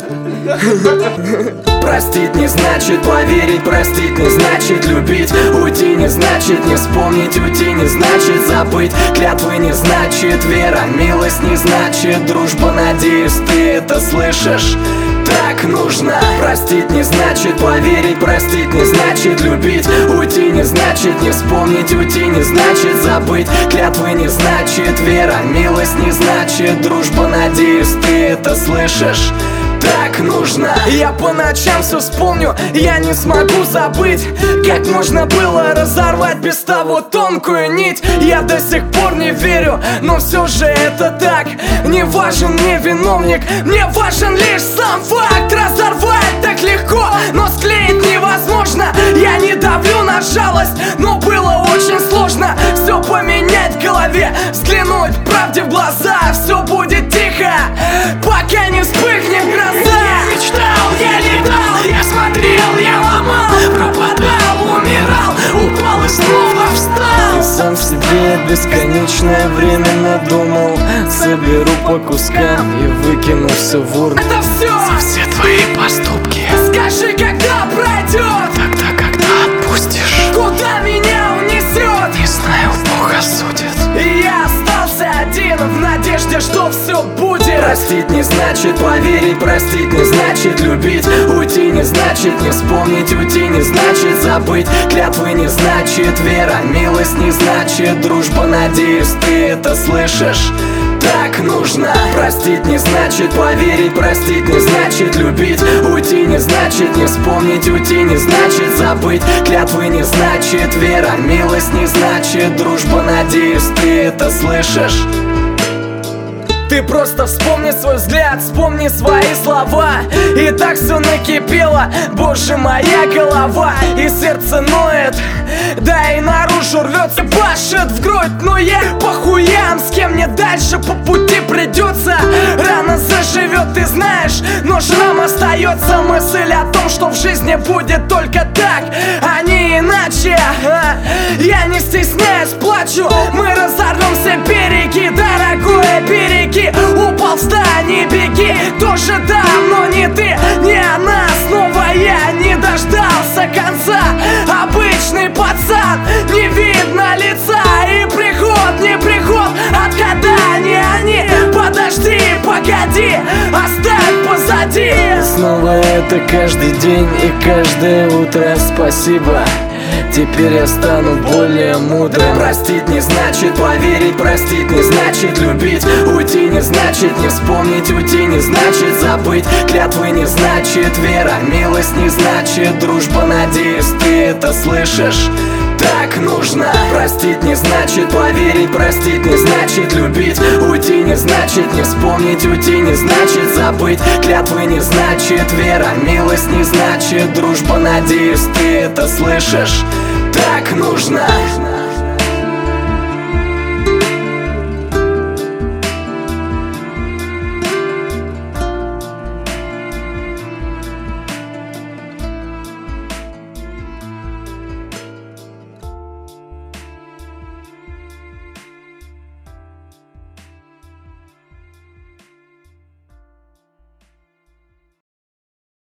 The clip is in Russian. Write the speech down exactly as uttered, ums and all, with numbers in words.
Простить не значит поверить, простить не значит любить. Уйти не значит не вспомнить, уйти не значит забыть. Клятвы не значит вера, милость не значит дружба. Надеюсь, ты это слышишь. Так нужно. Простить не значит поверить, простить не значит любить. Уйти не значит не вспомнить, уйти не значит забыть. Клятвы не значит вера, милость не значит дружба. Надеюсь, ты это слышишь. Так нужно. Я по ночам все вспомню, я не смогу забыть, как можно было разорвать без того тонкую нить. Я до сих пор не верю, но все же это так. Не важен мне виновник, мне важен лишь сам факт. Разорвать так легко, но склеить невозможно. Я не давлю на жалость, но было очень сложно все поменять в голове, взглянуть правде в глаза. Все будет тихо, пока не вспыхнет гроза. Я мечтал, я летал, я смотрел, я ломал, пропадал, умирал, упал и снова встал. И сам в себе бесконечное время надумал. Соберу по кускам и выкину все в урну. Это все за все твои поступки. Скажи, когда пройдет? Тогда, когда отпустишь. Куда меня унесет? Не знаю, Бог осудит. И я остался один в надежде, что все будет. Простить не значит поверить, простить не значит любить. Уйти не значит не вспомнить, уйти не значит забыть. Клятвы не значит вера, милость не значит дружба. Надеюсь, ты это слышишь. Так нужно. Простить не значит поверить, простить не значит любить. Уйти не значит не вспомнить, уйти не значит забыть. Клятвы не значит вера, милость не значит дружба. Надеюсь, ты это слышишь. Ты просто вспомни свой взгляд, вспомни свои слова. И так все накипело, боже, моя голова. И сердце ноет, да и наружу рвется, пашет в грудь. Но я по хуям, с кем мне дальше по пути придется. Рана заживет, ты знаешь, но шрам остается. Мысль о том, что в жизни будет только так, а не иначе. Я не стесняюсь, плачу, мы разорвем все береги. Дорогое, береги. Упал, встань и беги. Тоже давно не ты, не она. Снова я не дождался конца. Обычный пацан, не видно лица. И приход, не приход, от года не они. Подожди, погоди, оставь позади. Снова это каждый день и каждое утро. Спасибо, теперь я стану более мудрым. Простить не значит поверить, простить не значит любить. Уйти не значит не вспомнить, уйти не значит забыть. Клятвы не значит вера, милость не значит дружба. Надеюсь, ты это слышишь. Так нужно. Простить не значит поверить, простить не значит любить. Уйти не значит не вспомнить, уйти не значит забыть. Клятвы не значит вера, милость не значит дружба. Надеюсь, ты это слышишь. Так нужно.